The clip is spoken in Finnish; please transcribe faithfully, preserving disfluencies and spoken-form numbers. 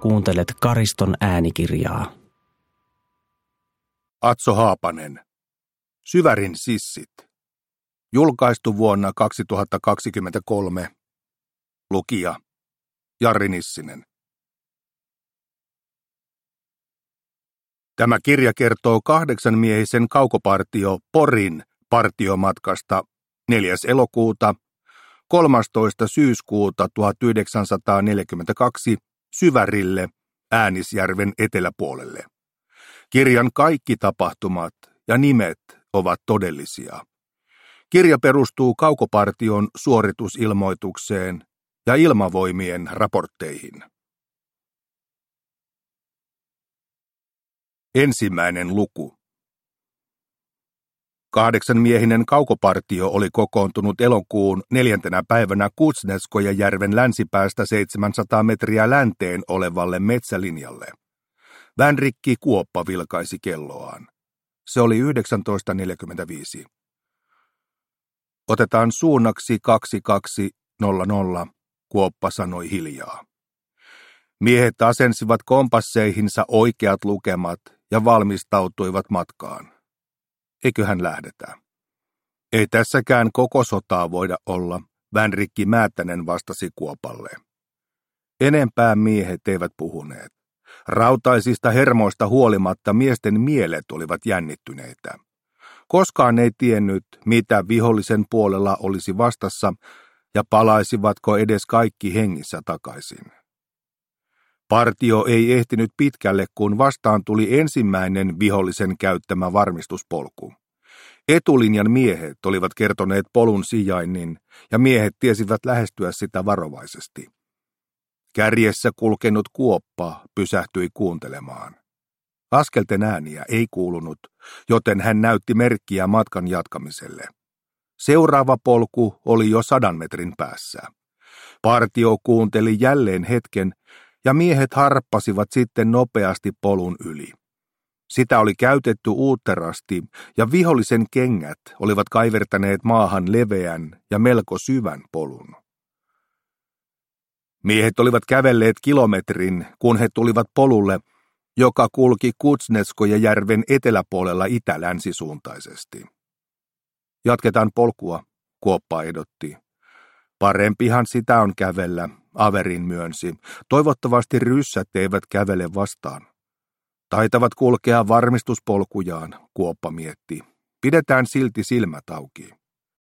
kuuntelet Kariston äänikirjaa. Atso Haapanen. Syvärin sissit. Julkaistu vuonna kaksituhattakaksikymmentäkolme. Lukija Jarri Nissinen. Tämä kirja kertoo kahdeksanmiehisen kaukopartio Porin partiomatkasta neljäs elokuuta kolmastoista syyskuuta tuhatyhdeksänsataaneljäkymmentäkaksi Syvärille Äänisjärven eteläpuolelle. Kirjan kaikki tapahtumat ja nimet ovat todellisia. Kirja perustuu kaukopartion suoritusilmoitukseen ja ilmavoimien raportteihin. Ensimmäinen luku. Kahdeksanmiehinen kaukopartio oli kokoontunut elokuun neljäntenä päivänä Kuznetskojajärven länsipäästä seitsemänsataa metriä länteen olevalle metsälinjalle. Vänrikki Kuoppa vilkaisi kelloaan. Se oli yhdeksäntoista neljäkymmentäviisi. Otetaan suunnaksi kaksikymmentäkaksi nolla nolla, Kuoppa sanoi hiljaa. Miehet asensivat kompasseihinsa oikeat lukemat ja valmistautuivat matkaan. Eiköhän lähdetä. Ei tässäkään koko sotaa voida olla, Vänrikki Määttänen vastasi Kuopalle. Enempää miehet eivät puhuneet. Rautaisista hermoista huolimatta miesten mielet olivat jännittyneitä. Koskaan ei tiennyt, mitä vihollisen puolella olisi vastassa ja palaisivatko edes kaikki hengissä takaisin. Partio ei ehtinyt pitkälle, kun vastaan tuli ensimmäinen vihollisen käyttämä varmistuspolku. Etulinjan miehet olivat kertoneet polun sijainnin ja miehet tiesivät lähestyä sitä varovaisesti. Kärjessä kulkenut Kuoppa pysähtyi kuuntelemaan. Askelten ääniä ei kuulunut, joten hän näytti merkkiä matkan jatkamiselle. Seuraava polku oli jo sadan metrin päässä. Partio kuunteli jälleen hetken ja miehet harppasivat sitten nopeasti polun yli. Sitä oli käytetty uutterasti ja vihollisen kengät olivat kaivertaneet maahan leveän ja melko syvän polun. Miehet olivat kävelleet kilometrin, kun he tulivat polulle, joka kulki Kuznetskojajärven eteläpuolella itä-länsisuuntaisesti. Jatketaan polkua, Kuoppa ehdotti. Parempihan sitä on kävellä, Averin myönsi. Toivottavasti ryssät eivät kävele vastaan. Taitavat kulkea varmistuspolkujaan, Kuoppa mietti. Pidetään silti silmät auki.